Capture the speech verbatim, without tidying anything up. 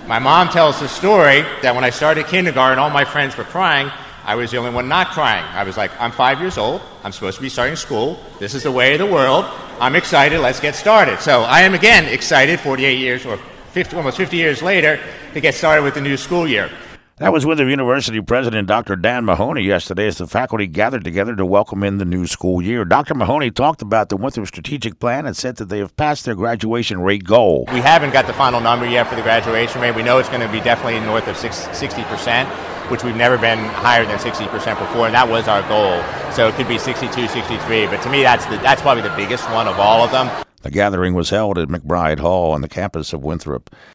My mom tells the story that when I started kindergarten, all my friends were crying. I was the only one not crying. I was like, I'm five years old. I'm supposed to be starting school. This is the way of the world. I'm excited. Let's get started. So I am, again, excited forty-eight years or fifty, almost fifty years later to get started with the new school year. That was Winthrop University President Doctor Dan Mahoney yesterday as the faculty gathered together to welcome in the new school year. Doctor Mahoney talked about the Winthrop strategic plan and said that they have passed their graduation rate goal. We haven't got the final number yet for the graduation rate. We know it's going to be definitely north of sixty percent, which we've never been higher than sixty percent before, and that was our goal. So it could be sixty-two, sixty-three, but to me that's the, that's probably the biggest one of all of them. The gathering was held at McBride Hall on the campus of Winthrop.